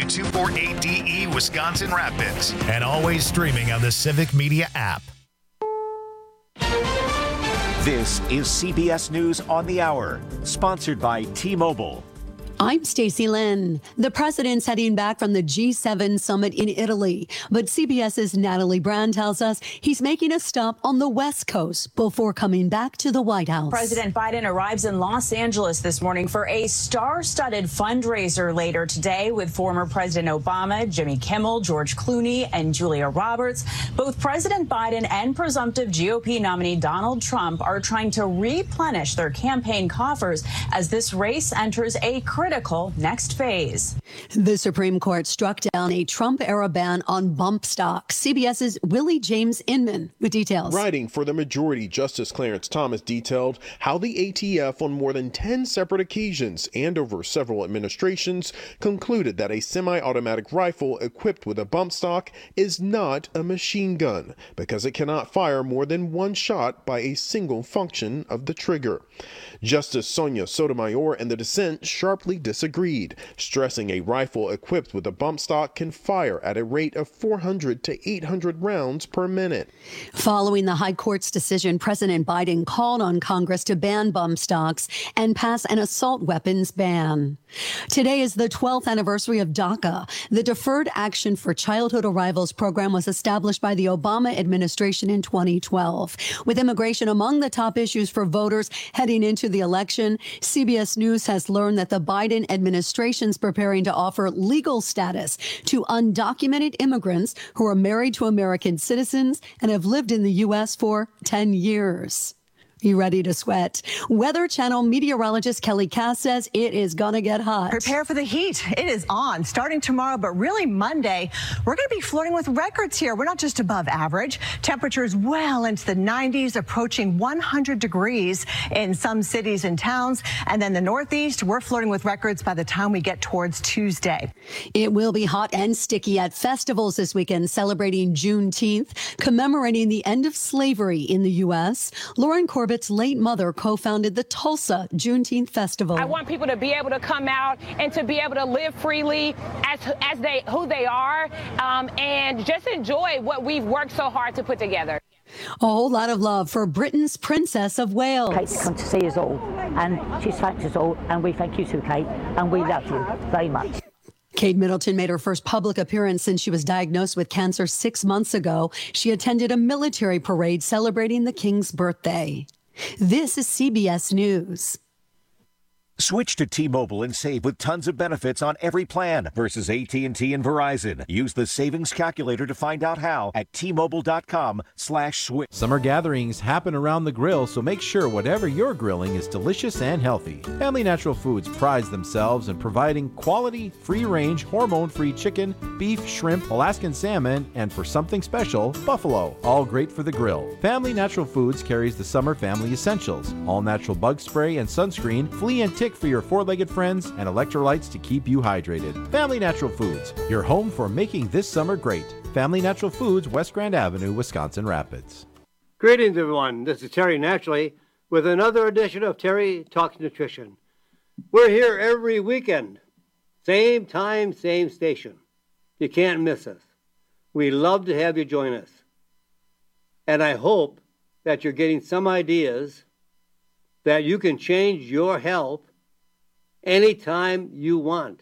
W248DE Wisconsin Rapids, and always streaming on the Civic Media app. This is CBS News on the Hour, sponsored by T-Mobile. I'm Stacey Lynn. The president's heading back from the G7 summit in Italy, but CBS's Natalie Brand tells us he's making a stop on the West Coast before coming back to the White House. President Biden arrives in Los Angeles this morning for a star-studded fundraiser later today with former President Obama, Jimmy Kimmel, George Clooney, and Julia Roberts. Both President Biden and presumptive GOP nominee Donald Trump are trying to replenish their campaign coffers as this race enters a critical next phase. The Supreme Court struck down a Trump-era ban on bump stocks. CBS's Willie James Inman with details. Writing for the majority, Justice Clarence Thomas detailed how the ATF on more than 10 separate occasions and over several administrations concluded that a semi-automatic rifle equipped with a bump stock is not a machine gun because it cannot fire more than one shot by a single function of the trigger. Justice Sonia Sotomayor and the dissent sharply disagreed, stressing a rifle equipped with a bump stock can fire at a rate of 400 to 800 rounds per minute. Following the High Court's decision, President Biden called on Congress to ban bump stocks and pass an assault weapons ban. Today is the 12th anniversary of DACA. The Deferred Action for Childhood Arrivals program was established by the Obama administration in 2012. With immigration among the top issues for voters heading into the election, CBS News has learned that the Biden administration is preparing to offer legal status to undocumented immigrants who are married to American citizens and have lived in the U.S. for 10 years. You ready to sweat? Weather Channel meteorologist Kelly Cass says it is going to get hot. Prepare for the heat. It is on starting tomorrow, but really Monday, we're going to be flirting with records here. We're not just above average. Temperatures well into the 90s, approaching 100 degrees in some cities and towns. And then the Northeast, we're flirting with records by the time we get towards Tuesday. It will be hot and sticky at festivals this weekend, celebrating Juneteenth, commemorating the end of slavery in the U.S. Lauren Corbett's late mother co-founded the Tulsa Juneteenth Festival. I want people to be able to come out and to be able to live freely as who they are, and just enjoy what we've worked so hard to put together. A whole lot of love for Britain's Princess of Wales. Kate's come to see us all, and she's thanked us all, and we thank you too, Kate, and we love you very much. Kate Middleton made her first public appearance since she was diagnosed with cancer 6 months ago. She attended a military parade celebrating the King's birthday. This is CBS News. Switch to T-Mobile and save with tons of benefits on every plan versus AT&T and Verizon. Use the savings calculator to find out how at T-Mobile.com/switch. Summer gatherings happen around the grill, so make sure whatever you're grilling is delicious and healthy. Family Natural Foods prides themselves in providing quality, free-range, hormone-free chicken, beef, shrimp, Alaskan salmon, and for something special, buffalo. All great for the grill. Family Natural Foods carries the summer family essentials: all-natural bug spray and sunscreen, flea and tick for your four-legged friends, and electrolytes to keep you hydrated. Family Natural Foods, your home for making this summer great. Family Natural Foods, West Grand Avenue, Wisconsin Rapids. Greetings, everyone. This is Terry Naturally with another edition of Terry Talks Nutrition. We're here every weekend. Same time, same station. You can't miss us. We love to have you join us. And I hope that you're getting some ideas that you can change your health anytime you want.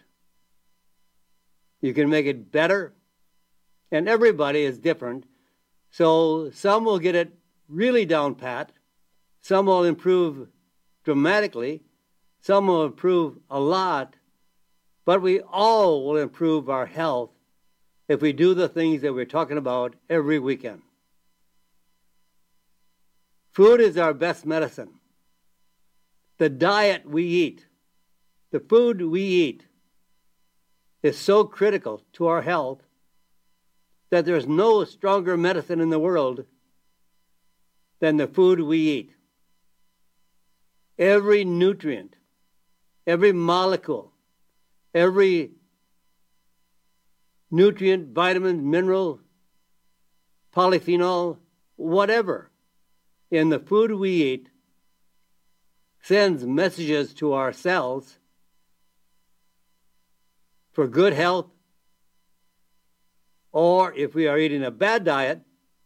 You can make it better, and everybody is different. So some will get it really down pat, some will improve dramatically, some will improve a lot, but we all will improve our health if we do the things that we're talking about every weekend. Food is our best medicine. The diet we eat, the food we eat, is so critical to our health that there's no stronger medicine in the world than the food we eat. Every nutrient, every molecule, every nutrient, vitamin, mineral, polyphenol, whatever, in the food we eat sends messages to our cells for good health or if we are eating a bad diet,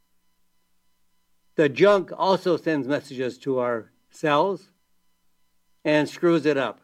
the junk also sends messages to our cells and screws it up.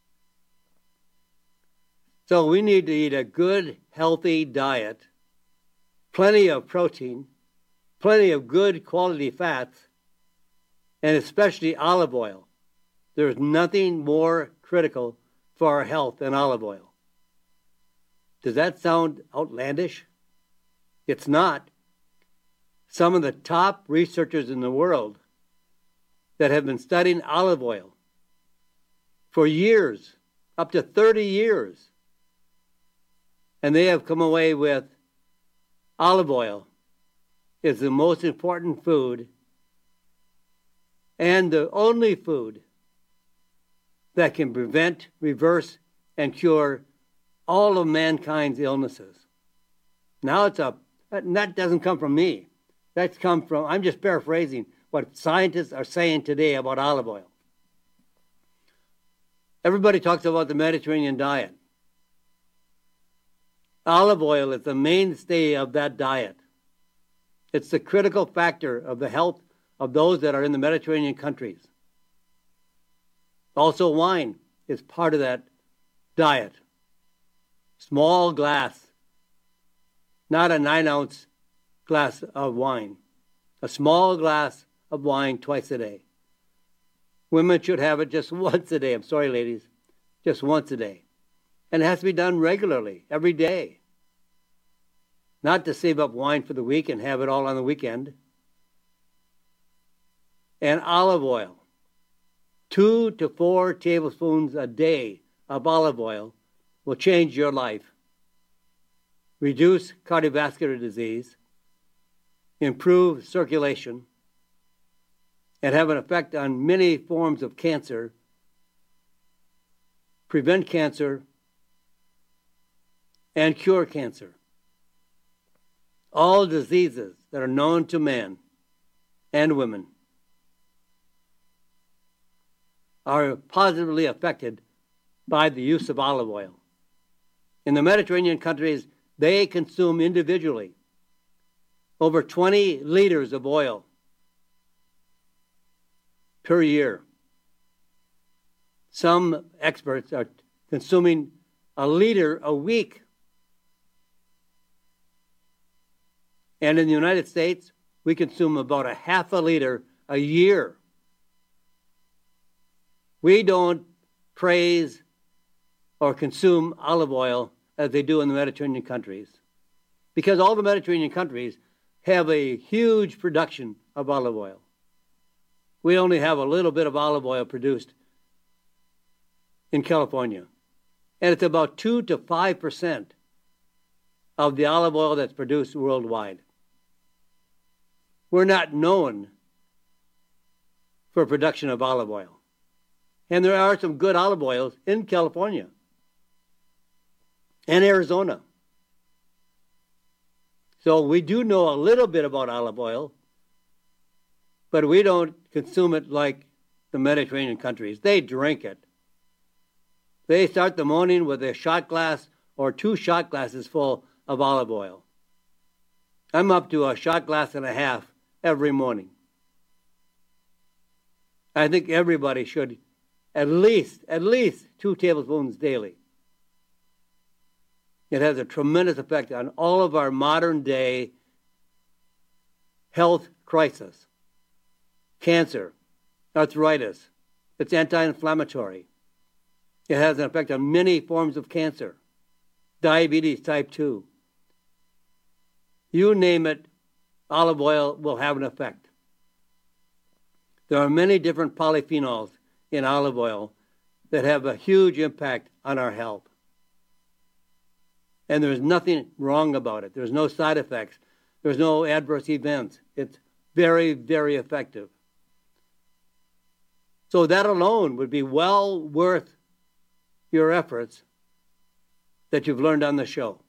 So we need to eat a good, healthy diet, plenty of protein, plenty of good quality fats, and especially olive oil. There's nothing more critical for our health than olive oil. Does that sound outlandish? It's not. Some of the top researchers in the world that have been studying olive oil for years, up to 30 years, and they have come away with olive oil is the most important food and the only food that can prevent, reverse, and cure all of mankind's illnesses. Now that doesn't come from me. That's come from, I'm just paraphrasing what scientists are saying today about olive oil. Everybody talks about the Mediterranean diet. Olive oil is the mainstay of that diet. It's the critical factor of the health of those that are in the Mediterranean countries. Also, wine is part of that diet. Small glass, not a 9-ounce glass of wine. A small glass of wine twice a day. Women should have it just once a day. I'm sorry, ladies. Just once a day. And it has to be done regularly, every day. Not to save up wine for the week and have it all on the weekend. And olive oil. 2 to 4 tablespoons a day of olive oil will change your life. Reduce cardiovascular disease, improve circulation, and have an effect on many forms of cancer, prevent cancer, and cure cancer. All diseases that are known to men and women are positively affected by the use of olive oil. In the Mediterranean countries, they consume individually over 20 liters of oil per year. Some experts are consuming a liter a week. And in the United States, we consume about a half a liter a year. We don't praise or consume olive oil as they do in the Mediterranean countries, because all the Mediterranean countries have a huge production of olive oil. We only have a little bit of olive oil produced in California, and it's about 2 to 5% of the olive oil that's produced worldwide. We're not known for production of olive oil. And there are some good olive oils in California and Arizona. So we do know a little bit about olive oil, but we don't consume it like the Mediterranean countries. They drink it. They start the morning with a shot glass or 2 shot glasses full of olive oil. I'm up to a shot glass and a half every morning. I think everybody should at least 2 tablespoons daily. It has a tremendous effect on all of our modern day health crisis. Cancer, arthritis, it's anti-inflammatory. It has an effect on many forms of cancer. Diabetes type 2. You name it, olive oil will have an effect. There are many different polyphenols in olive oil that have a huge impact on our health. And there's nothing wrong about it. There's no side effects. There's no adverse events. It's very, very effective. So that alone would be well worth your efforts that you've learned on the show.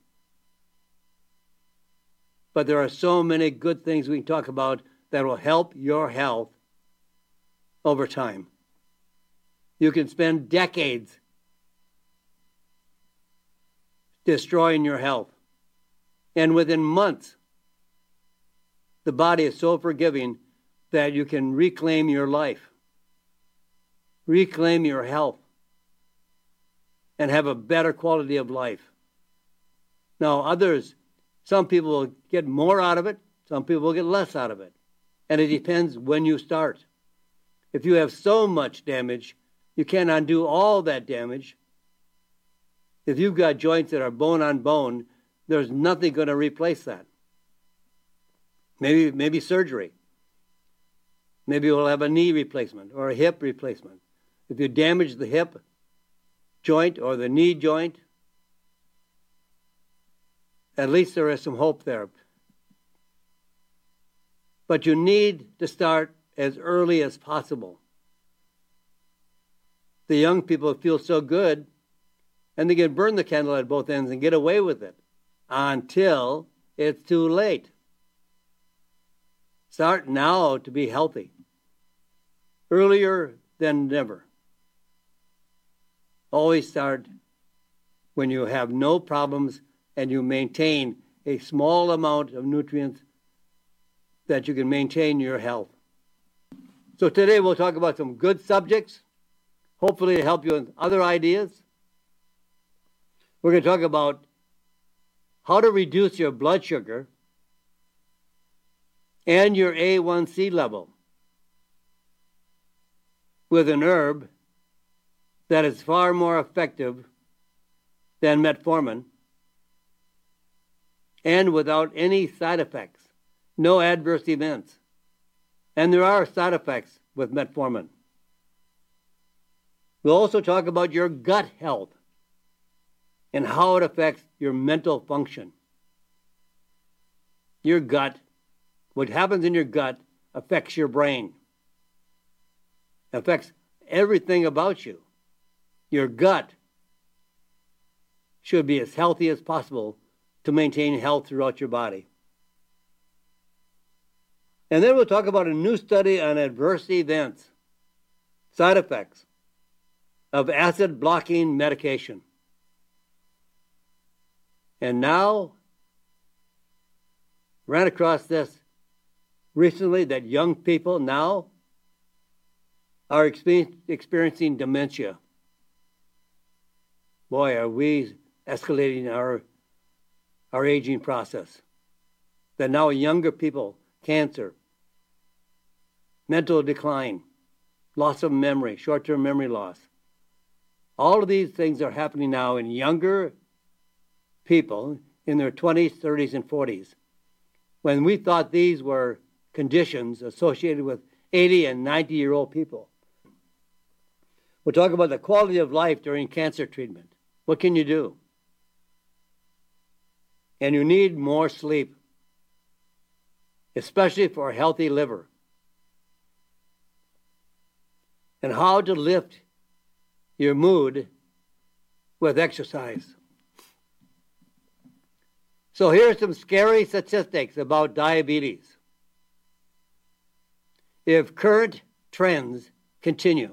But there are so many good things we can talk about that will help your health over time. You can spend decades destroying your health And within months, the body is so forgiving that you can reclaim your life, reclaim your health, and have a better quality of life. Now, some people will get more out of it, some people will get less out of it. And it depends when you start. If you have so much damage, you can't undo all that damage. If you've got joints that are bone on bone, there's nothing going to replace that. Maybe surgery. Maybe you'll have a knee replacement or a hip replacement. If you damage the hip joint or the knee joint, at least there is some hope there. But you need to start as early as possible. The young people feel so good, and they can burn the candle at both ends and get away with it until it's too late. Start now to be healthy. Earlier than never. Always start when you have no problems and you maintain a small amount of nutrients that you can maintain your health. So today we'll talk about some good subjects, hopefully to help you with other ideas. We're going to talk about how to reduce your blood sugar and your A1C level with an herb that is far more effective than metformin and without any side effects, no adverse events. And there are side effects with metformin. We'll also talk about your gut health and how it affects your mental function. Your gut, what happens in your gut affects your brain, affects everything about you. Your gut should be as healthy as possible to maintain health throughout your body. And then we'll talk about a new study on adverse events, side effects of acid-blocking medication. And now, ran across this recently that young people now are experiencing dementia. Boy, are we escalating our aging process. That now younger people, cancer, mental decline, loss of memory, short-term memory loss. All of these things are happening now in younger people in their 20s, 30s, and 40s. When we thought these were conditions associated with 80 and 90-year-old people. We'll talk about the quality of life during cancer treatment. What can you do? And you need more sleep, especially for a healthy liver. And how to lift your mood with exercise. So here are some scary statistics about diabetes. If current trends continue,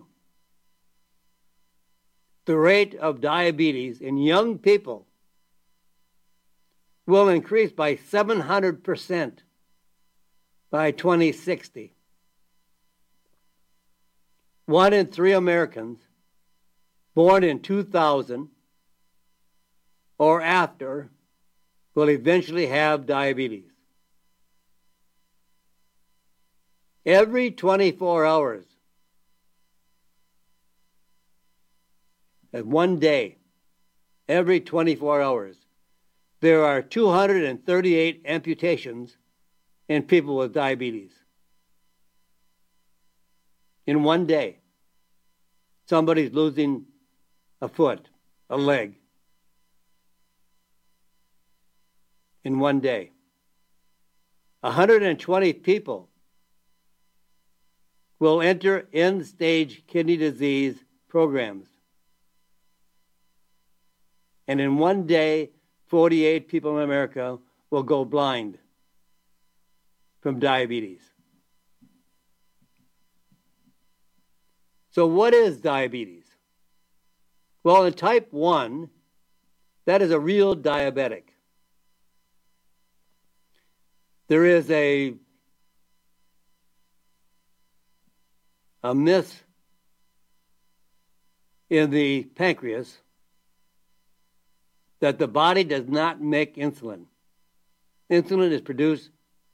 the rate of diabetes in young people will increase by 700% by 2060. 1 in 3 Americans born in 2000 or after will eventually have diabetes. Every 24 hours, one day, every 24 hours, there are 238 amputations in people with diabetes. In one day, somebody's losing a foot, a leg. In one day. 120 people will enter end-stage kidney disease programs. And in one day, 48 people in America will go blind from diabetes. So what is diabetes? Well, in type 1, that is a real diabetic. There is a myth in the pancreas that the body does not make insulin. Insulin is produced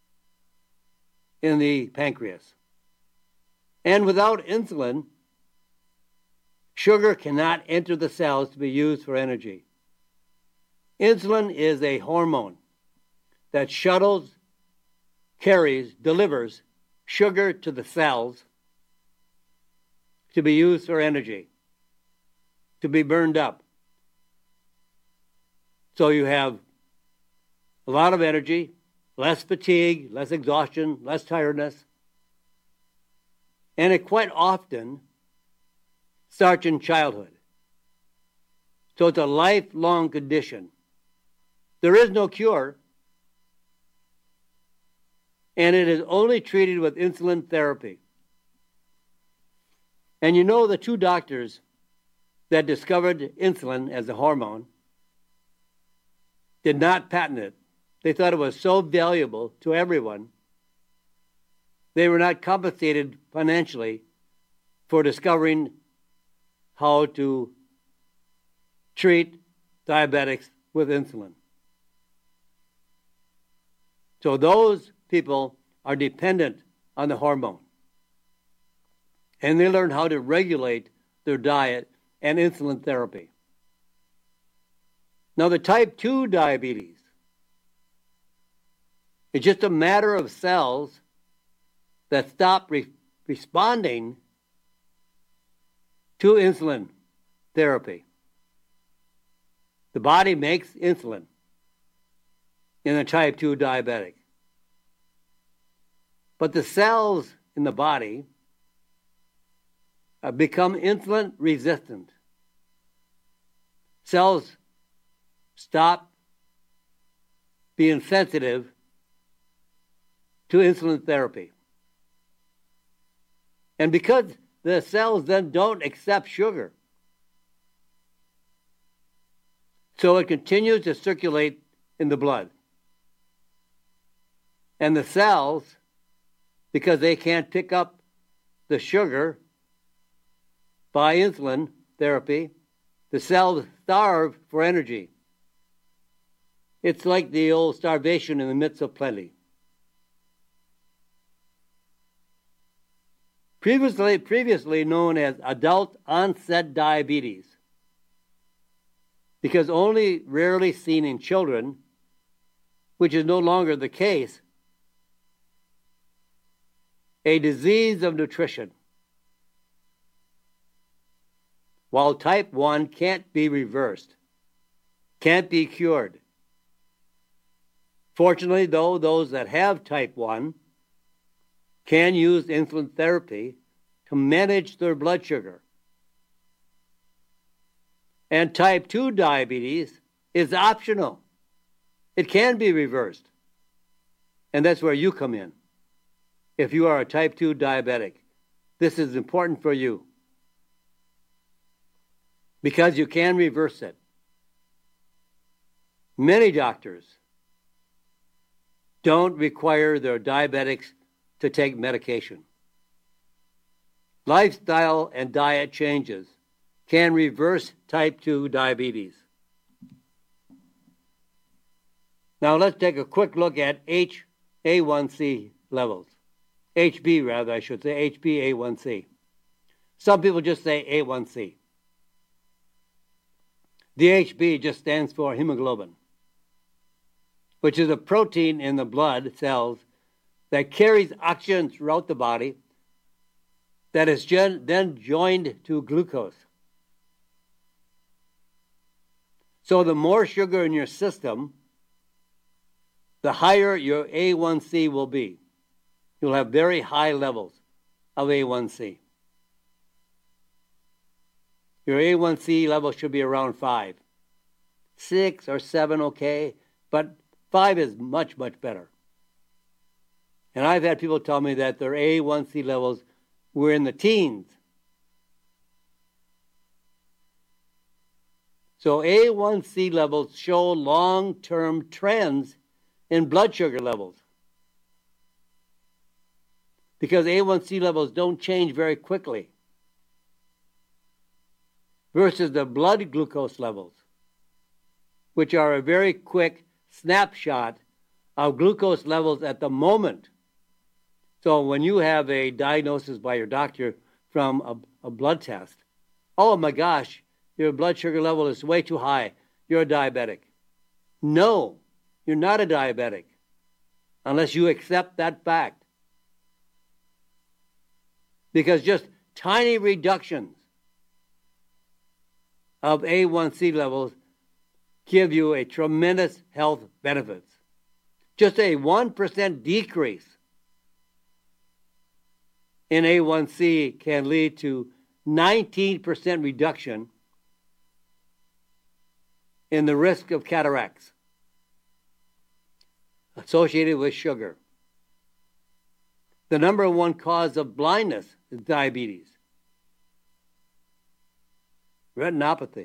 in the pancreas. And without insulin, sugar cannot enter the cells to be used for energy. Insulin is a hormone that shuttles, carries, delivers sugar to the cells to be used for energy, to be burned up. So you have a lot of energy, less fatigue, less exhaustion, less tiredness. And it quite often starts in childhood. So it's a lifelong condition. There is no cure, and it is only treated with insulin therapy. And you know the two doctors that discovered insulin as a hormone did not patent it. They thought it was so valuable to everyone. They were not compensated financially for discovering how to treat diabetics with insulin. So those people are dependent on the hormone. And they learn how to regulate their diet and insulin therapy. Now, the type 2 diabetes is just a matter of cells that stop responding to insulin therapy. The body makes insulin in a type 2 diabetic. But the cells in the body become insulin resistant. Cells stop being sensitive to insulin therapy. And because the cells then don't accept sugar, so it continues to circulate in the blood. And the cells, because they can't pick up the sugar by insulin therapy, the cells starve for energy. It's like the old starvation in the midst of plenty. Previously known as adult onset diabetes, because only rarely seen in children, which is no longer the case, a disease of nutrition. While type 1 can't be reversed, can't be cured. Fortunately, though, those that have type 1 can use insulin therapy to manage their blood sugar. And type 2 diabetes is optional. It can be reversed. And that's where you come in. If you are a type 2 diabetic, this is important for you, because you can reverse it. Many doctors don't require their diabetics to take medication. Lifestyle and diet changes can reverse type 2 diabetes. Now let's take a quick look at HbA1c levels. HB rather, I should say, HbA1c. Some people just say A1c. The HB just stands for hemoglobin, which is a protein in the blood cells that carries oxygen throughout the body that is then joined to glucose. So the more sugar in your system, the higher your A1C will be. You'll have very high levels of A1C. Your A1C level should be around 5. 6 or 7, okay, but 5 is much, much better. And I've had people tell me that their A1C levels were in the teens. So A1C levels show long-term trends in blood sugar levels. because A1C levels don't change very quickly versus the blood glucose levels, which are a very quick snapshot of glucose levels at the moment. So when you have a diagnosis by your doctor from a blood test, oh my gosh, your blood sugar level is way too high, you're a diabetic. No, you're not a diabetic unless you accept that fact. Because just tiny reductions of A1C levels give you a tremendous health benefits. Just a 1% decrease in A1C can lead to 19% reduction in the risk of cataracts associated with sugar. The number one cause of blindness is diabetes. Retinopathy.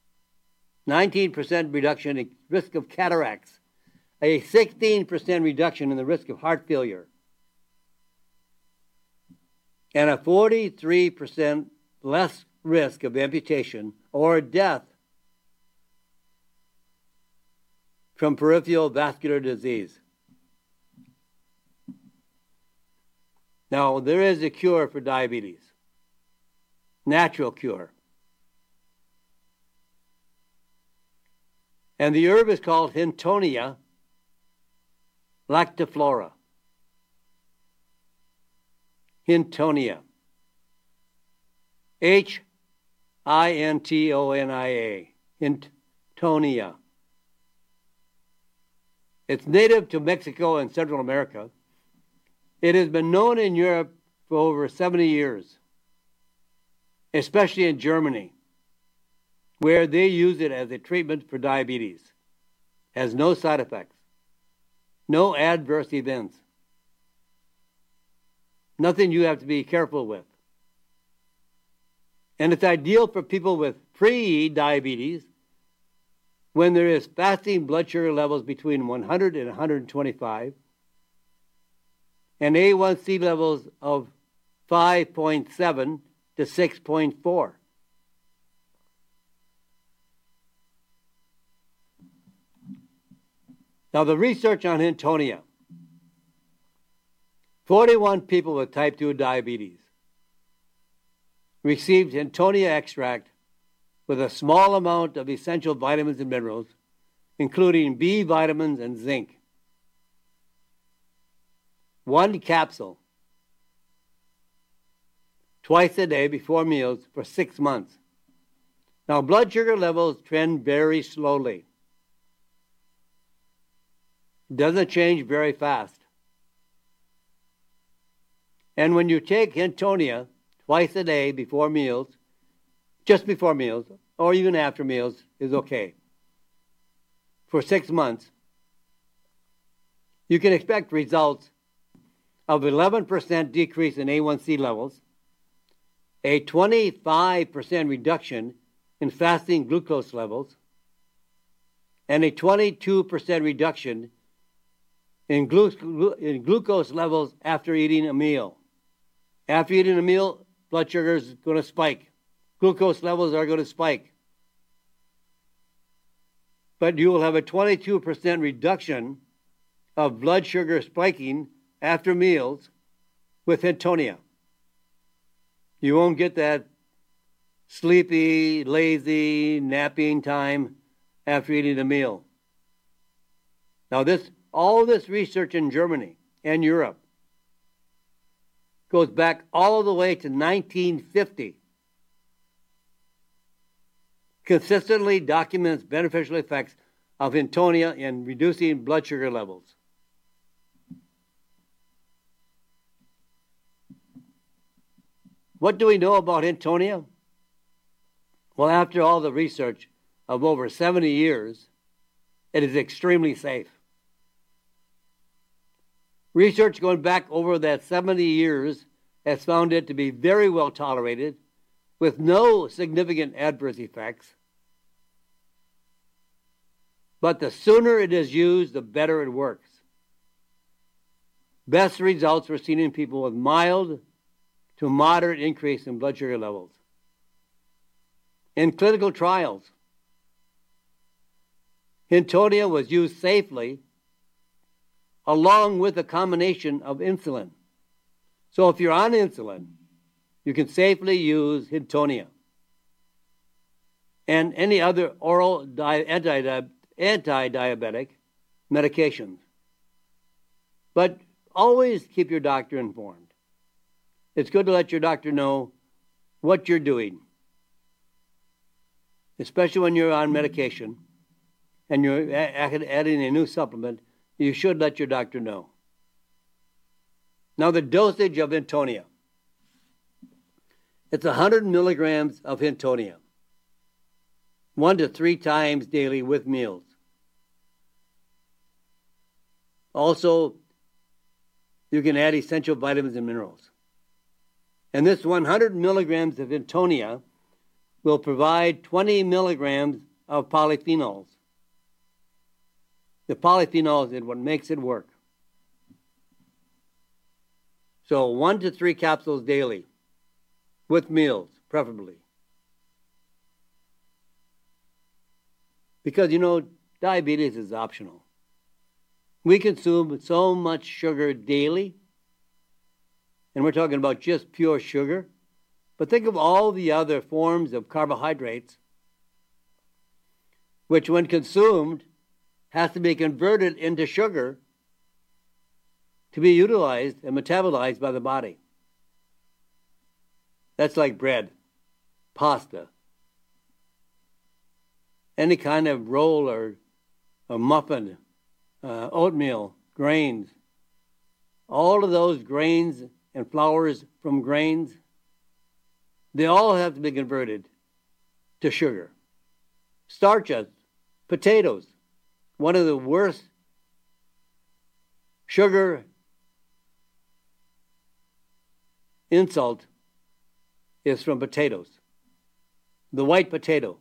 19% reduction in risk of cataracts. A 16% reduction in the risk of heart failure. And a 43% less risk of amputation or death from peripheral vascular disease. Now, there is a cure for diabetes. Natural cure. And the herb is called Hintonia lactiflora. Hintonia. Hintonia. Hintonia. It's native to Mexico and Central America. It has been known in Europe for over 70 years, especially in Germany, where they use it as a treatment for diabetes. It has no side effects, no adverse events, nothing you have to be careful with. And it's ideal for people with pre-diabetes when there is fasting blood sugar levels between 100 and 125 and A1C levels of 5.7 to 6.4. Now, the research on Hintonia. 41 people with type 2 diabetes received Hintonia extract with a small amount of essential vitamins and minerals, including B vitamins and zinc. 1 capsule twice a day before meals for 6 months. Now, blood sugar levels trend very slowly. It doesn't change very fast. And when you take Hintonia twice a day before meals, just before meals, or even after meals, is okay. For 6 months, you can expect results of 11% decrease in A1C levels, a 25% reduction in fasting glucose levels, and a 22% reduction in glucose levels after eating a meal. After eating a meal, blood sugar is going to spike. Glucose levels are going to spike. But you will have a 22% reduction of blood sugar spiking after meals with Hintonia. You won't get that sleepy, lazy, napping time after eating a meal. Now, all this research in Germany and Europe goes back all the way to 1950. Consistently documents beneficial effects of Hintonia in reducing blood sugar levels. What do we know about Hintonia? Well, after all the research of over 70 years, it is extremely safe. Research going back over that 70 years has found it to be very well tolerated with no significant adverse effects. But the sooner it is used, the better it works. Best results were seen in people with mild to moderate increase in blood sugar levels. In clinical trials, Hintonia was used safely along with a combination of insulin. So if you're on insulin, you can safely use Hintonia and any other oral anti-diabetic medications. But always keep your doctor informed. It's good to let your doctor know what you're doing, especially when you're on medication and you're adding a new supplement. You should let your doctor know. Now, the dosage of Hintonia. It's 100 milligrams of Hintonia, 1 to 3 times daily with meals. Also, you can add essential vitamins and minerals. And this 100 milligrams of Hintonia will provide 20 milligrams of polyphenols. The polyphenols is what makes it work. So 1 to 3 capsules daily, with meals, preferably. Because, diabetes is optional. We consume so much sugar daily, and we're talking about just pure sugar. But think of all the other forms of carbohydrates, which when consumed, has to be converted into sugar to be utilized and metabolized by the body. That's like bread, pasta, any kind of roll or a muffin, oatmeal, grains. All of those grains and flours from grains, they all have to be converted to sugar. Starches, potatoes, one of the worst sugar insult is from potatoes. The white potato.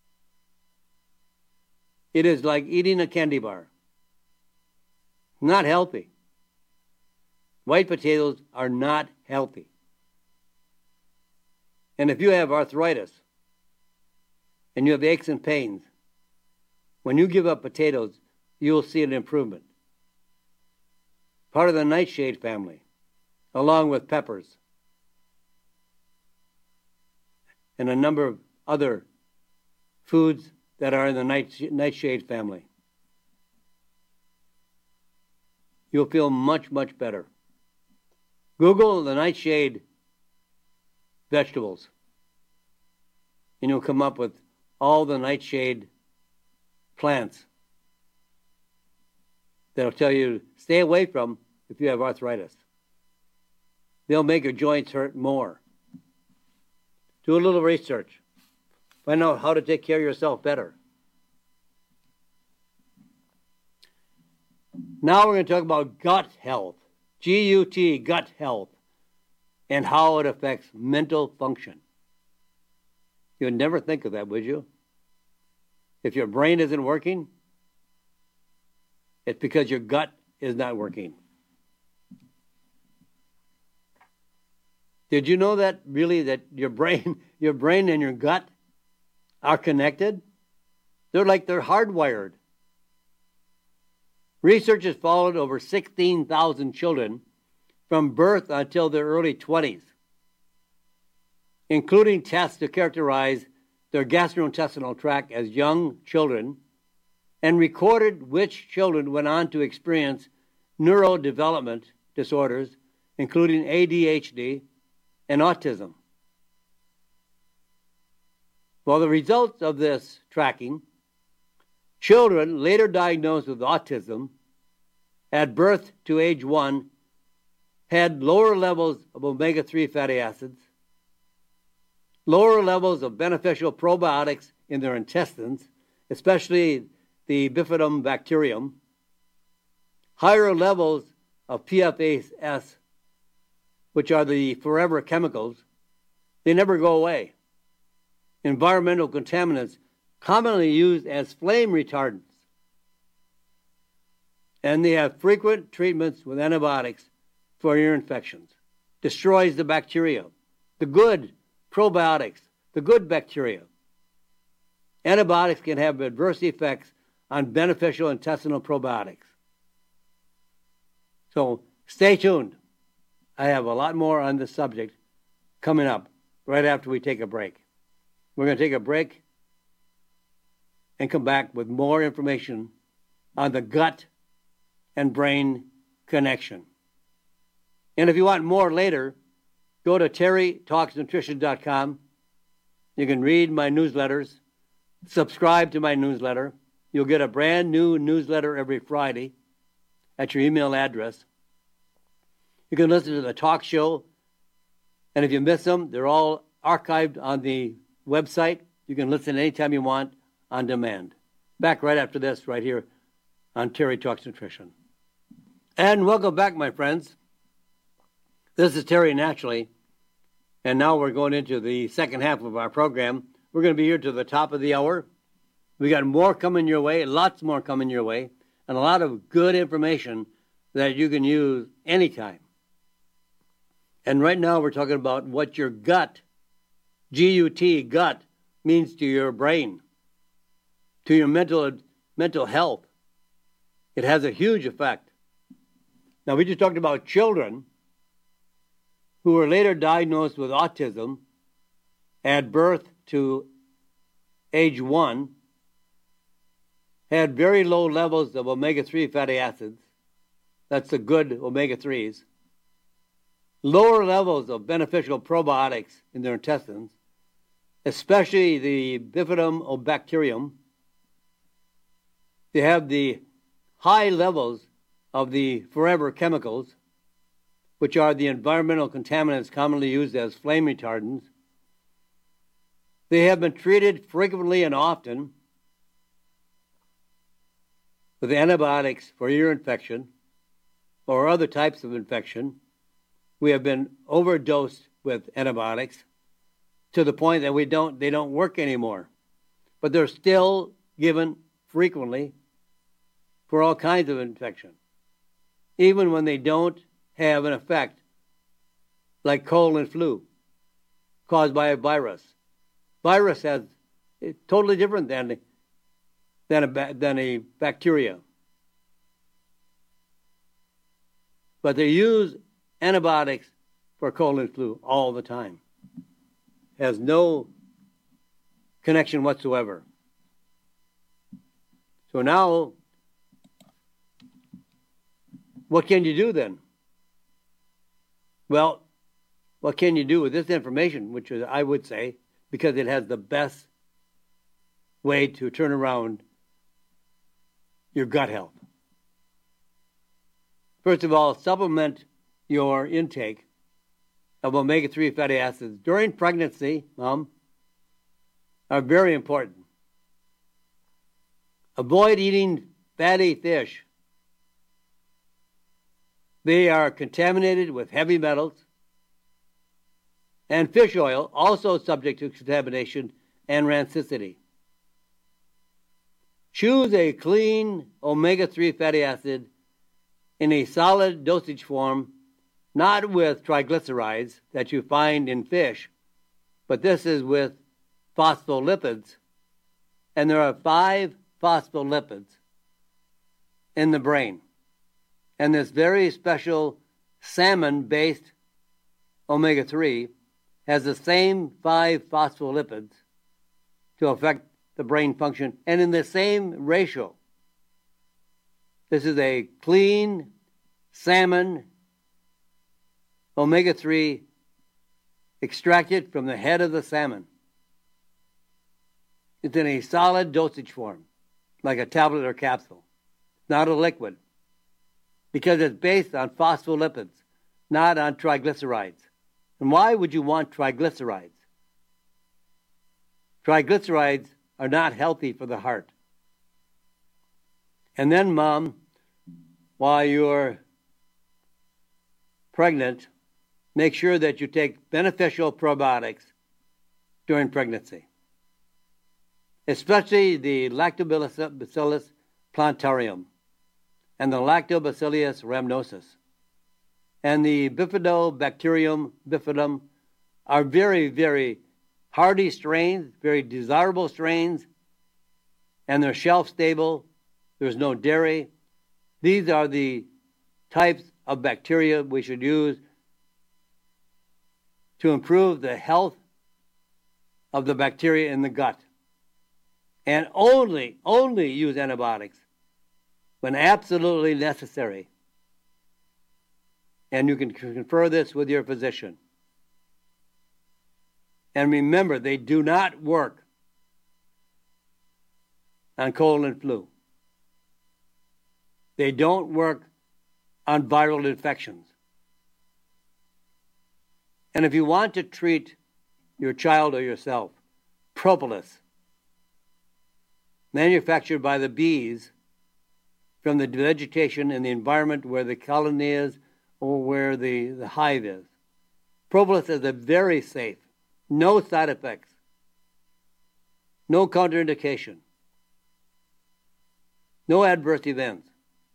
It is like eating a candy bar. Not healthy. White potatoes are not healthy. And if you have arthritis and you have aches and pains, when you give up potatoes, you will see an improvement. Part of the nightshade family, along with peppers and a number of other foods that are in the nightshade family. You'll feel much, much better. Google the nightshade vegetables, and you'll come up with all the nightshade plants that'll tell you stay away from if you have arthritis. They'll make your joints hurt more. Do a little research. Find out how to take care of yourself better. Now we're going to talk about gut health, G-U-T, gut health, and how it affects mental function. You'd never think of that, would you? If your brain isn't working, it's because your gut is not working. Did you know that really that your brain and your gut are connected? They're hardwired. Research has followed over 16,000 children from birth until their early 20s, including tests to characterize their gastrointestinal tract as young children, and recorded which children went on to experience neurodevelopment disorders, including ADHD and autism. Well, the results of this tracking, children later diagnosed with autism at birth to age 1 had lower levels of omega-3 fatty acids, lower levels of beneficial probiotics in their intestines, especially the bifidobacterium, higher levels of PFAS, which are the forever chemicals. They never go away. Environmental contaminants commonly used as flame retardants. And they have frequent treatments with antibiotics for ear infections. Destroys the bacteria, the good probiotics, the good bacteria. Antibiotics can have adverse effects on beneficial intestinal probiotics. So stay tuned. I have a lot more on this subject coming up right after we take a break. We're going to take a break and come back with more information on the gut and brain connection. And if you want more later, go to terrytalksnutrition.com. You can read my newsletters, subscribe to my newsletter. You'll get a brand new newsletter every Friday at your email address. You can listen to the talk show, and if you miss them, they're all archived on the website. You can listen anytime you want on demand. Back right after this, right here on Terry Talks Nutrition. And welcome back, my friends. This is Terry Naturally, and now we're going into the second half of our program. We're going to be here to the top of the hour. We got more coming your way, lots more coming your way, and a lot of good information that you can use anytime. And right now we're talking about what your gut, G-U-T, gut, means to your brain, to your mental health. It has a huge effect. Now, we just talked about children who were later diagnosed with autism at birth to age 1, had very low levels of omega-3 fatty acids. That's the good omega-3s. Lower levels of beneficial probiotics in their intestines, especially the bifidobacterium. They have the high levels of the forever chemicals, which are the environmental contaminants commonly used as flame retardants. They have been treated frequently and often with antibiotics for ear infection or other types of infection. We have been overdosed with antibiotics to the point that they don't work anymore. But they're still given frequently for all kinds of infection, even when they don't have an effect like cold and flu caused by a virus. Virus has it's totally different than a bacteria. But they use antibiotics for cold and flu all the time. Has no connection whatsoever. So now, what can you do then? Well, what can you do with this information, which is, I would say, because it has the best way to turn around your gut health. First of all, supplement your intake of omega-3 fatty acids during pregnancy, Mom, are very important. Avoid eating fatty fish. They are contaminated with heavy metals, and fish oil, also subject to contamination and rancidity. Choose a clean omega-3 fatty acid in a solid dosage form, not with triglycerides that you find in fish, but this is with phospholipids. And there are 5 phospholipids in the brain. And this very special salmon-based omega-3 has the same 5 phospholipids to affect the brain function, and in the same ratio. This is a clean salmon omega-3 extracted from the head of the salmon. It's in a solid dosage form, like a tablet or capsule, not a liquid, because it's based on phospholipids, not on triglycerides. And why would you want triglycerides? Triglycerides are not healthy for the heart. And then, Mom, while you're pregnant, make sure that you take beneficial probiotics during pregnancy, especially the Lactobacillus plantarum. and the Lactobacillus rhamnosus. And the Bifidobacterium bifidum are very, very hardy strains, very desirable strains, and they're shelf stable. There's no dairy. These are the types of bacteria we should use to improve the health of the bacteria in the gut. And only use antibiotics when absolutely necessary. And you can confer this with your physician. And remember, they do not work on cold and flu. They don't work on viral infections. And if you want to treat your child or yourself, propolis, manufactured by the bees from the vegetation in the environment where the colony is or where the hive is. Propolis is a very safe, no side effects, no contraindication, no adverse events,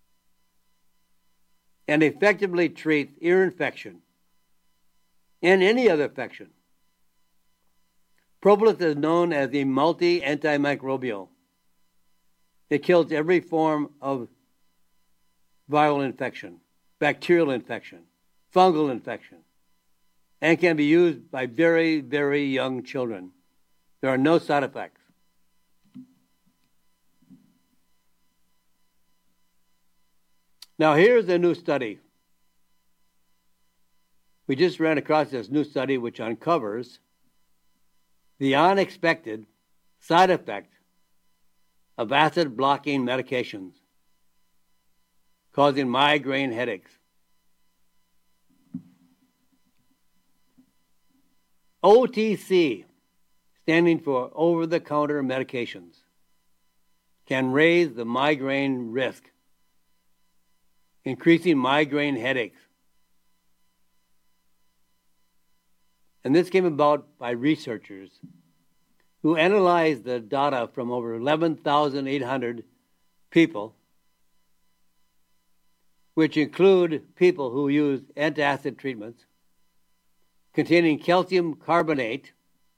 and effectively treats ear infection and any other infection. Propolis is known as a multi-antimicrobial. It kills every form of viral infection, bacterial infection, fungal infection, and can be used by very, very young children. There are no side effects. Now here's a new study. We just ran across this new study which uncovers the unexpected side effect of acid-blocking medications causing migraine headaches. OTC, standing for over-the-counter medications, can raise the migraine risk, increasing migraine headaches. And this came about by researchers who analyzed the data from over 11,800 people, which include people who use antacid treatments containing calcium carbonate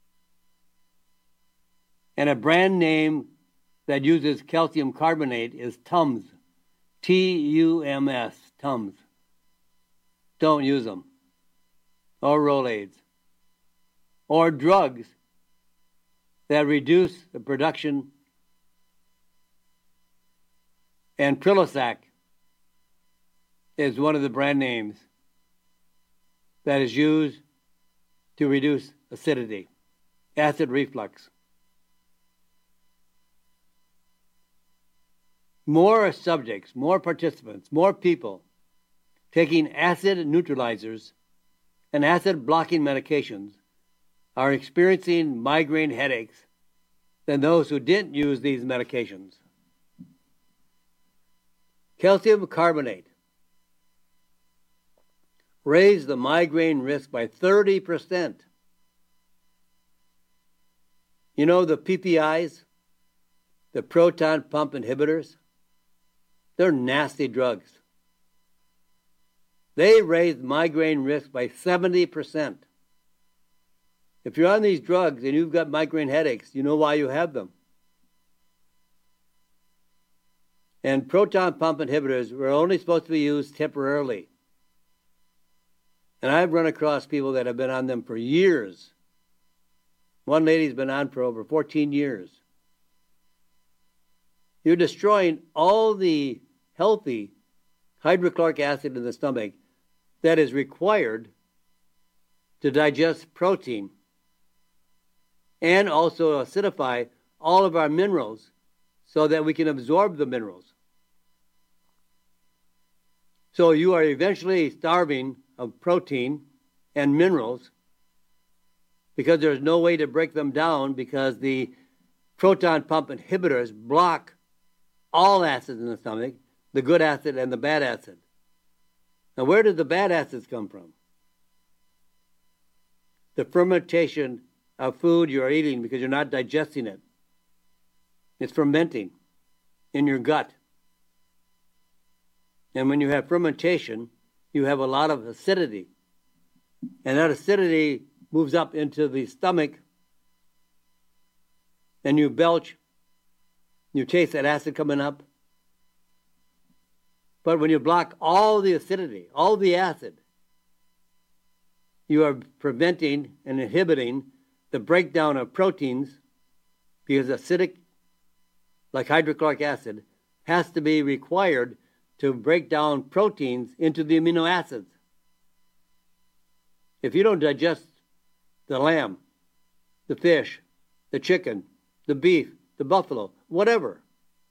and a brand name that uses calcium carbonate is Tums, T-U-M-S, Tums. Don't use them. Or Rolaids. Or drugs that reduce the production, and Prilosec is one of the brand names that is used to reduce acidity, acid reflux. More subjects, more participants, more people taking acid neutralizers and acid blocking medications are experiencing migraine headaches than those who didn't use these medications. Calcium carbonate raised the migraine risk by 30%. You know the PPIs, the proton pump inhibitors? They're nasty drugs. They raised migraine risk by 70%. If you're on these drugs and you've got migraine headaches, you know why you have them. And proton pump inhibitors were only supposed to be used temporarily. And I've run across people that have been on them for years. One lady's been on for over 14 years. You're destroying all the healthy hydrochloric acid in the stomach that is required to digest protein and also acidify all of our minerals so that we can absorb the minerals. So you are eventually starving of protein and minerals because there's no way to break them down because the proton pump inhibitors block all acids in the stomach, the good acid and the bad acid. Now where do the bad acids come from? The fermentation of food you're eating because you're not digesting it. It's fermenting in your gut. And when you have fermentation, you have a lot of acidity. And that acidity moves up into the stomach, and you belch. You taste that acid coming up. But when you block all the acidity, all the acid, you are preventing and inhibiting the breakdown of proteins, because acidic, like hydrochloric acid, has to be required to break down proteins into the amino acids. If you don't digest the lamb, the fish, the chicken, the beef, the buffalo, whatever,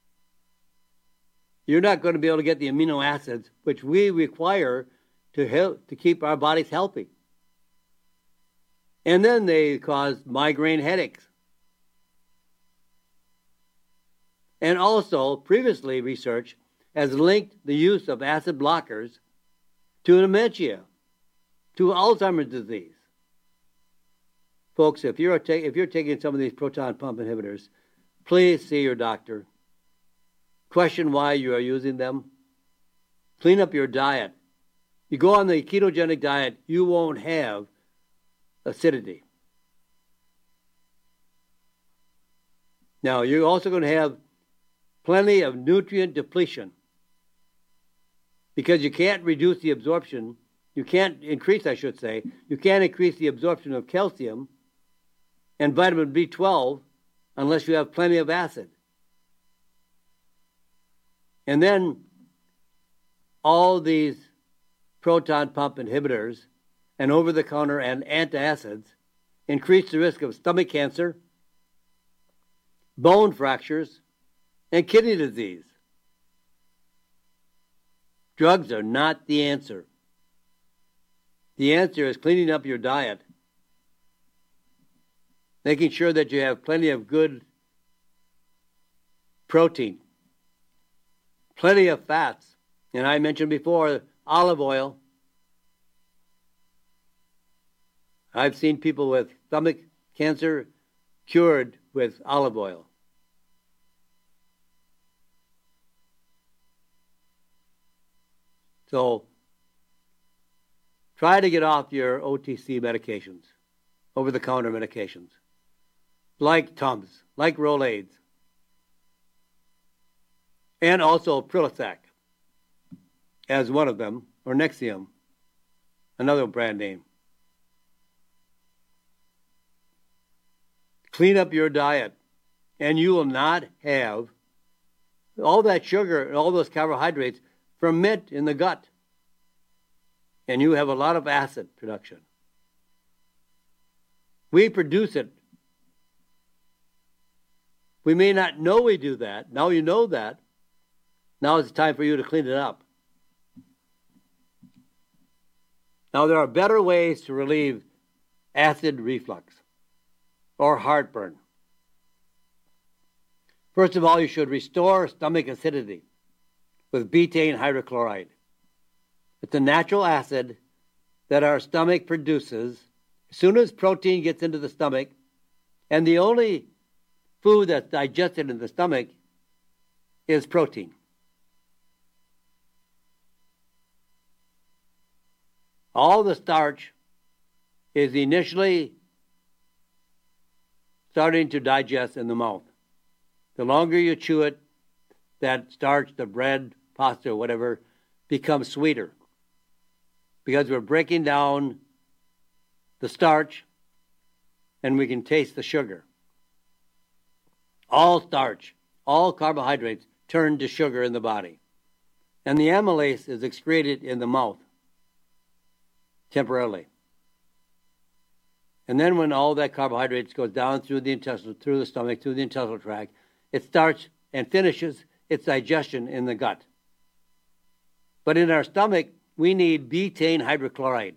you're not going to be able to get the amino acids which we require to keep our bodies healthy. And then they cause migraine headaches. And also, previously, research has linked the use of acid blockers to dementia, to Alzheimer's disease. Folks, if you're taking some of these proton pump inhibitors, please see your doctor. Question why you are using them. Clean up your diet. You go on the ketogenic diet, you won't have acidity. Now, you're also going to have plenty of nutrient depletion, because you can't reduce the absorption. You can't increase, you can't increase the absorption of calcium and vitamin B12 unless you have plenty of acid. And then all these proton pump inhibitors and over-the-counter and antacids increase the risk of stomach cancer, bone fractures, and kidney disease. Drugs are not the answer. The answer is cleaning up your diet, making sure that you have plenty of good protein, plenty of fats. And I mentioned before, olive oil. I've seen people with stomach cancer cured with olive oil. So try to get off your OTC medications, over-the-counter medications, like Tums, like Rolaids, and also Prilosec as one of them, or Nexium, another brand name. Clean up your diet, and you will not have all that sugar and all those carbohydrates ferment in the gut, and you have a lot of acid production. We produce it. We may not know we do that. Now you know that. Now it's time for you to clean it up. Now there are better ways to relieve acid reflux or heartburn. First of all, you should restore stomach acidity with betaine hydrochloride. It's a natural acid that our stomach produces as soon as protein gets into the stomach, and the only food that's digested in the stomach is protein. All the starch is initially starting to digest in the mouth. The longer you chew it, that starch, the bread, pasta, whatever, becomes sweeter, because we're breaking down the starch and we can taste the sugar. All starch, all carbohydrates turn to sugar in the body. And the amylase is excreted in the mouth temporarily. And then when all that carbohydrates goes down through the intestine, through the stomach, through the intestinal tract, it starts and finishes its digestion in the gut. But in our stomach, we need betaine hydrochloride.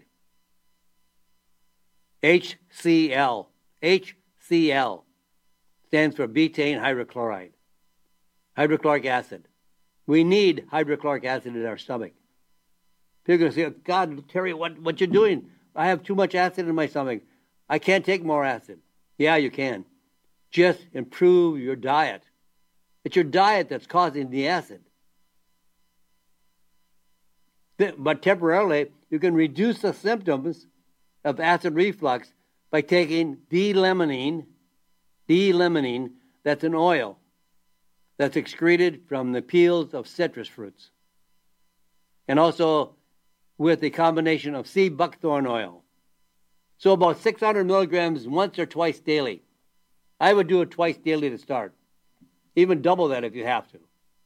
HCl. HCl stands for betaine hydrochloride. Hydrochloric acid. We need hydrochloric acid in our stomach. People are going to say, God, Terry, what you're doing? I have too much acid in my stomach. I can't take more acid. Yeah, you can. Just improve your diet. It's your diet that's causing the acid. But temporarily, you can reduce the symptoms of acid reflux by taking D-limonene. D-limonene, that's an oil that's excreted from the peels of citrus fruits. And also with a combination of sea buckthorn oil. So about 600 milligrams once or twice daily. I would do it twice daily to start. Even double that if you have to.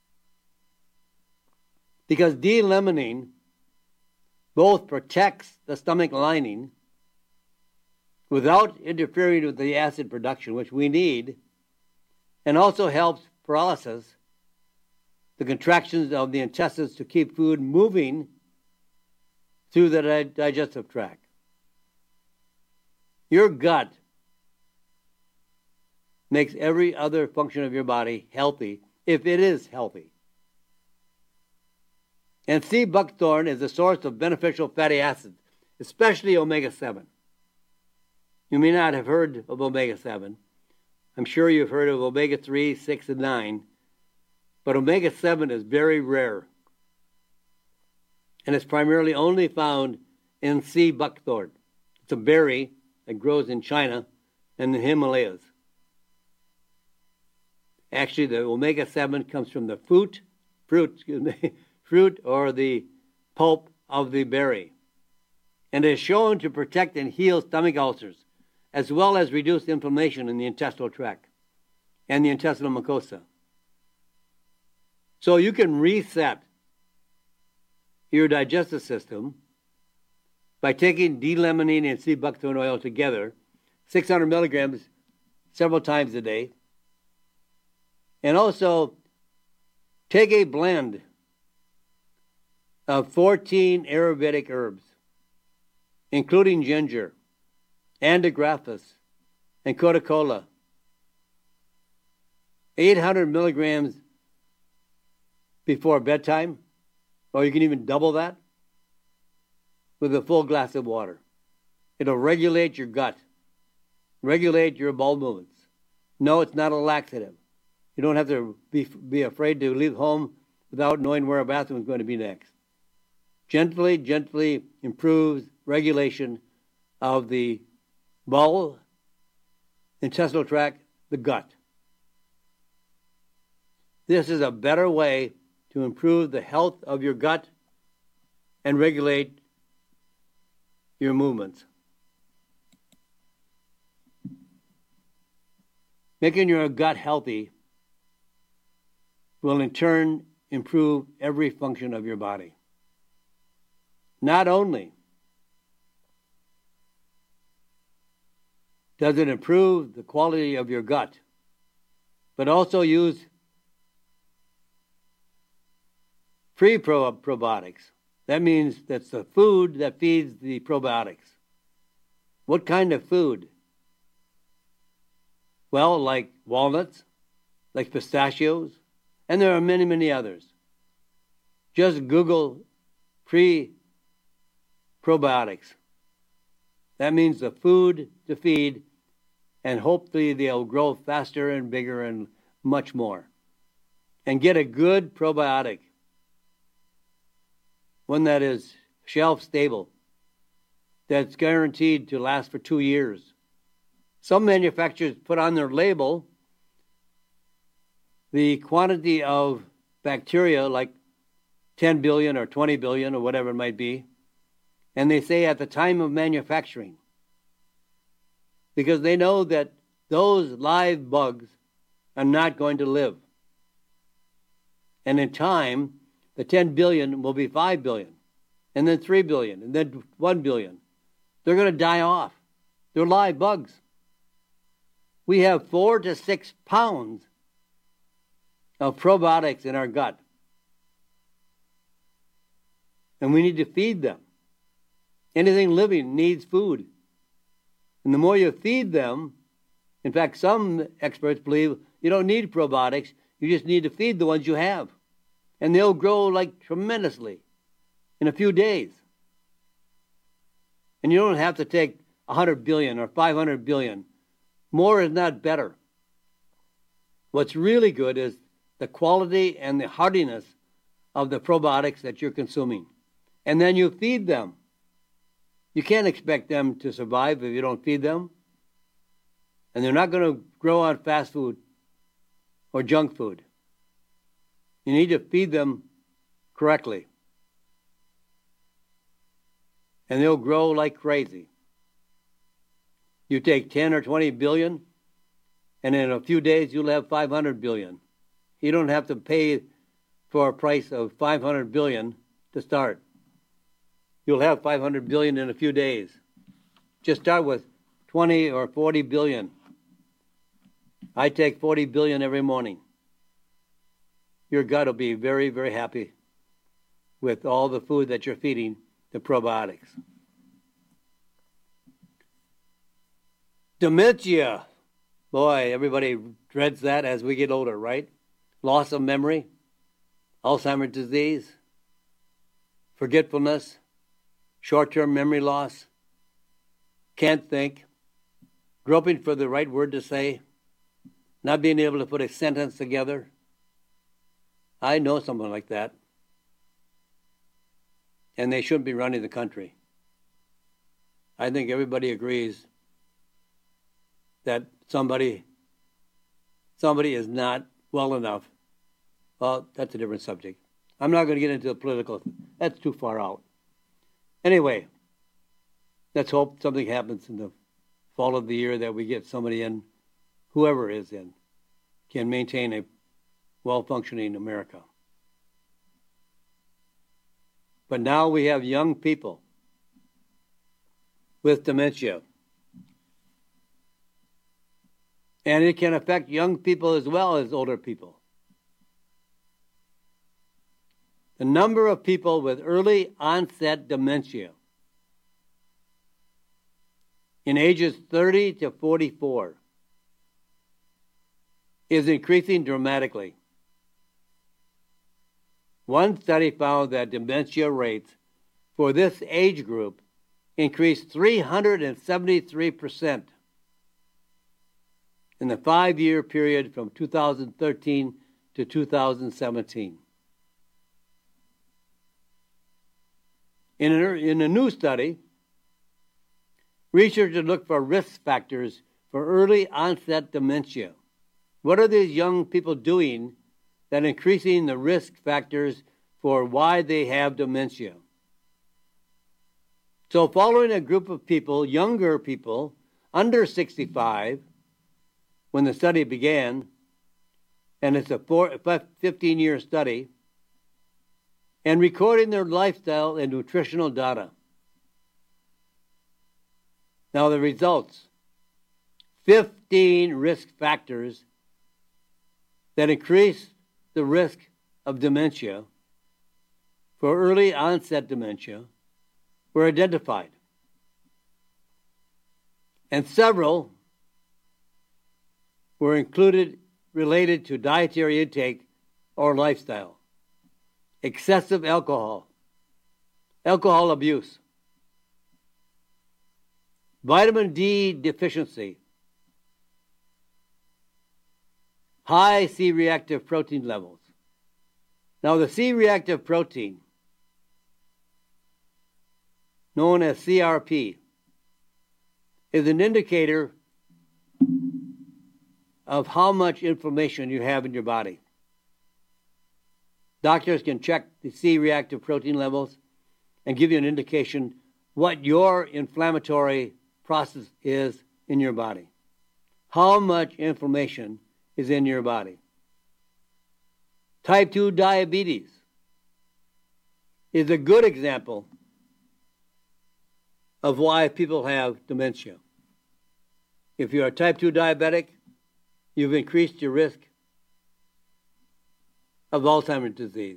Because D-limonene both protects the stomach lining without interfering with the acid production, which we need, and also helps paralysis, the contractions of the intestines to keep food moving through the digestive tract. Your gut makes every other function of your body healthy, if it is healthy. And sea buckthorn is a source of beneficial fatty acids, especially omega-7. You may not have heard of omega-7. I'm sure you've heard of omega-3, 6, and 9. But omega-7 is very rare. And it's primarily only found in sea buckthorn. It's a berry that grows in China and the Himalayas. Actually, the omega-7 comes from the fruit or the pulp of the berry, and is shown to protect and heal stomach ulcers, as well as reduce inflammation in the intestinal tract and the intestinal mucosa. So you can reset your digestive system by taking D-limonene and sea buckthorn oil together, 600 milligrams several times a day, and also take a blend of 14 Ayurvedic herbs, including ginger, antigraphis, and coca-cola. 800 milligrams before bedtime, or you can even double that with a full glass of water. It'll regulate your gut, regulate your bowel movements. No, it's not a laxative. You don't have to be afraid to leave home without knowing where a bathroom is going to be next. Gently improves regulation of the bowel, intestinal tract, the gut. This is a better way to improve the health of your gut and regulate your movements. Making your gut healthy will in turn improve every function of your body. Not only does it improve the quality of your gut, but also use pre-probiotics. That means that's the food that feeds the probiotics. What kind of food? Well, like walnuts, like pistachios, and there are many, many others. Just Google probiotics. That means the food to feed, and hopefully they'll grow faster and bigger and much more. And get a good probiotic, one that is shelf stable, that's guaranteed to last for 2 years. Some manufacturers put on their label the quantity of bacteria, like 10 billion or 20 billion or whatever it might be, and they say at the time of manufacturing, because they know that those live bugs are not going to live. And in time, the 10 billion will be 5 billion, and then 3 billion, and then 1 billion. They're going to die off. They're live bugs. We have 4 to 6 pounds of probiotics in our gut. And we need to feed them. Anything living needs food. And the more you feed them, in fact, some experts believe you don't need probiotics, you just need to feed the ones you have. And they'll grow like tremendously in a few days. And you don't have to take 100 billion or 500 billion. More is not better. What's really good is the quality and the hardiness of the probiotics that you're consuming. and then you feed them. You can't expect them to survive if you don't feed them. And they're not going to grow on fast food or junk food. You need to feed them correctly. And they'll grow like crazy. You take 10 or 20 billion, and in a few days you'll have 500 billion. You don't have to pay for a price of 500 billion to start. You'll have 500 billion in a few days. Just start with 20 or 40 billion. I take 40 billion every morning. Your gut will be very, very happy with all the food that you're feeding the probiotics. Dementia. Boy, everybody dreads that as we get older, right? Loss of memory, Alzheimer's disease, forgetfulness, short-term memory loss, can't think, groping for the right word to say, not being able to put a sentence together. I know someone like that. And they shouldn't be running the country. I think everybody agrees that somebody is not well enough. Well, that's a different subject. I'm not going to get into the political. That's too far out. Anyway, let's hope something happens in the fall of the year that we get somebody in, whoever is in, can maintain a well-functioning America. But now we have young people with dementia. And it can affect young people as well as older people. The number of people with early onset dementia in ages 30 to 44 is increasing dramatically. One study found that dementia rates for this age group increased 373% in the 5-year period from 2013 to 2017. In a new study, researchers looked for risk factors for early onset dementia. What are these young people doing that increasing the risk factors for why they have dementia? So following a group of people, younger people, under 65, when the study began, and it's a 15-year study, and recording their lifestyle and nutritional data. Now the results, 15 risk factors that increase the risk of dementia for early onset dementia were identified. And several were included related to dietary intake or lifestyle. Excessive alcohol abuse, vitamin D deficiency, high C-reactive protein levels. Now the C-reactive protein, known as CRP, is an indicator of how much inflammation you have in your body. Doctors can check the C-reactive protein levels and give you an indication what your inflammatory process is in your body. How much inflammation is in your body. Type 2 diabetes is a good example of why people have dementia. If you're a type 2 diabetic, you've increased your risk of Alzheimer's disease.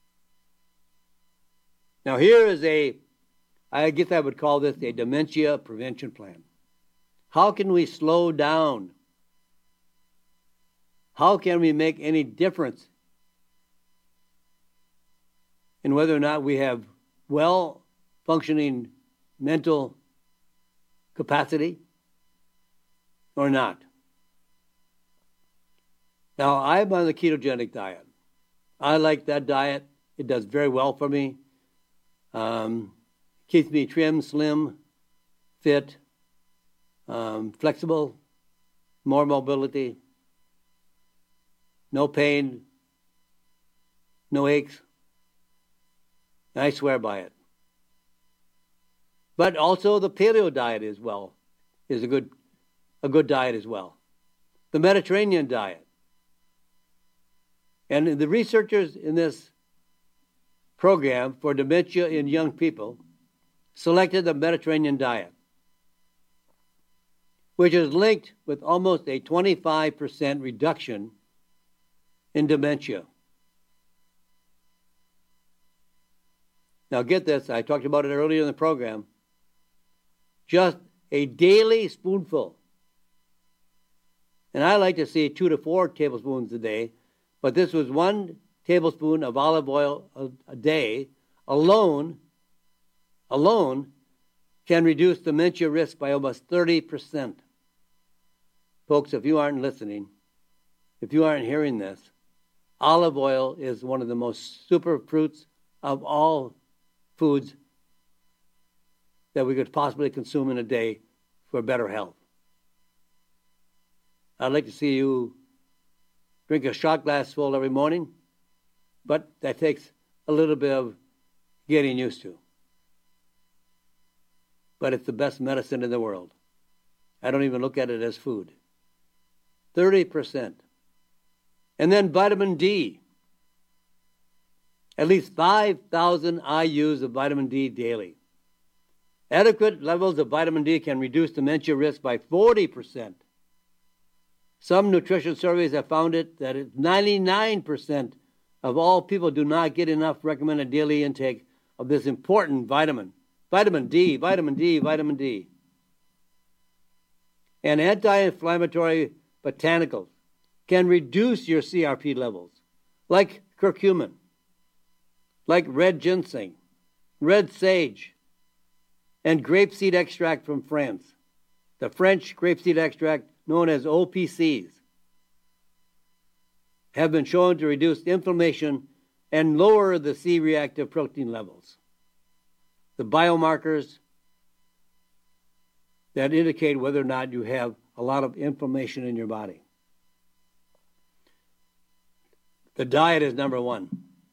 Now here is I guess I would call this a dementia prevention plan. How can we slow down? How can we make any difference in whether or not we have well-functioning mental capacity or not? Now, I'm on the ketogenic diet. I like that diet. It does very well for me. Keeps me trim, slim, fit, flexible, more mobility, no pain, no aches. I swear by it. But also the paleo diet is a good diet as well. The Mediterranean diet. And the researchers in this program for dementia in young people selected the Mediterranean diet, which is linked with almost a 25% reduction in dementia. Now get this, I talked about it earlier in the program. Just a daily spoonful. And I like to see 2 to 4 tablespoons a day, but this was 1 tablespoon of olive oil a day alone can reduce dementia risk by almost 30%. Folks, if you aren't listening, if you aren't hearing this, olive oil is one of the most super fruits of all foods that we could possibly consume in a day for better health. I'd like to see you drink a shot glass full every morning, but that takes a little bit of getting used to. But it's the best medicine in the world. I don't even look at it as food. 30%. And then vitamin D. At least 5,000 IUs of vitamin D daily. Adequate levels of vitamin D can reduce dementia risk by 40%. Some nutrition surveys have found that 99% of all people do not get enough recommended daily intake of this important vitamin. Vitamin D, vitamin D, vitamin D. And anti-inflammatory botanicals can reduce your CRP levels, like curcumin, like red ginseng, red sage, and grapeseed extract from France. The French grapeseed extract, known as OPCs, have been shown to reduce inflammation and lower the C-reactive protein levels. The biomarkers that indicate whether or not you have a lot of inflammation in your body. The diet is number one.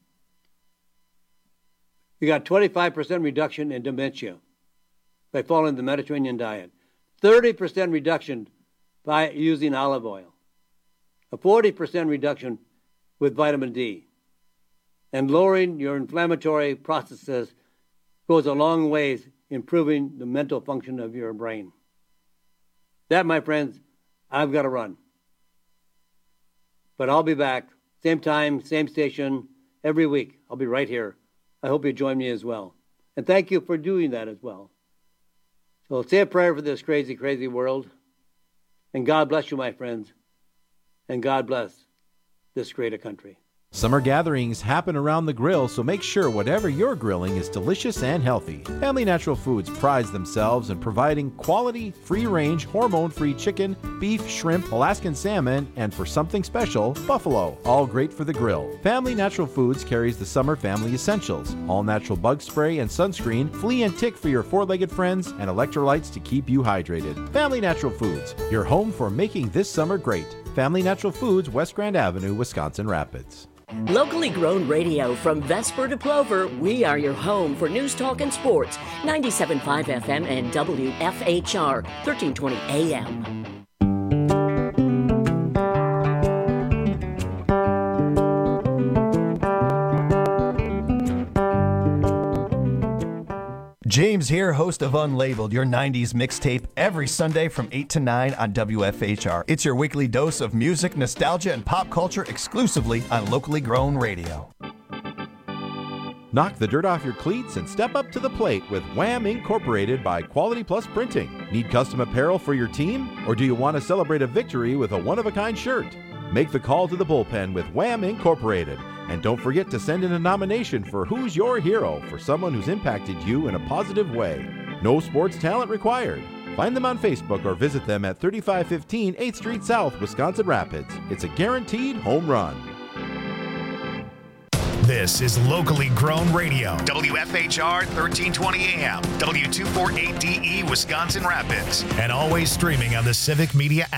You got 25% reduction in dementia by following the Mediterranean diet. 30% reduction by using olive oil. A 40% reduction with vitamin D. And lowering your inflammatory processes goes a long ways improving the mental function of your brain. That, my friends, I've got to run. But I'll be back, same time, same station, every week. I'll be right here. I hope you join me as well. And thank you for doing that as well. So say a prayer for this crazy, crazy world. And God bless you, my friends. And God bless this great a country. Summer gatherings happen around the grill, so make sure whatever you're grilling is delicious and healthy. Family Natural Foods prides themselves in providing quality, free-range, hormone-free chicken, beef, shrimp, Alaskan salmon, and for something special, buffalo. All great for the grill. Family Natural Foods carries the summer family essentials: all-natural bug spray and sunscreen, flea and tick for your four-legged friends, and electrolytes to keep you hydrated. Family Natural Foods, your home for making this summer great. Family Natural Foods, West Grand Avenue, Wisconsin Rapids. Locally grown radio from Vesper to Plover, we are your home for news, talk, and sports. 97.5 FM and WFHR, 1320 AM. James here, host of Unlabeled, your 90s mixtape, every Sunday from 8 to 9 on WFHR. It's your weekly dose of music, nostalgia, and pop culture exclusively on locally grown radio. Knock the dirt off your cleats and step up to the plate with Wham! Incorporated by Quality Plus Printing. Need custom apparel for your team? Or do you want to celebrate a victory with a one-of-a-kind shirt? Make the call to the bullpen with Wham! Incorporated. And don't forget to send in a nomination for Who's Your Hero for someone who's impacted you in a positive way. No sports talent required. Find them on Facebook or visit them at 3515 8th Street South, Wisconsin Rapids. It's a guaranteed home run. This is locally grown radio. WFHR 1320 AM, W248DE Wisconsin Rapids, and always streaming on the Civic Media app.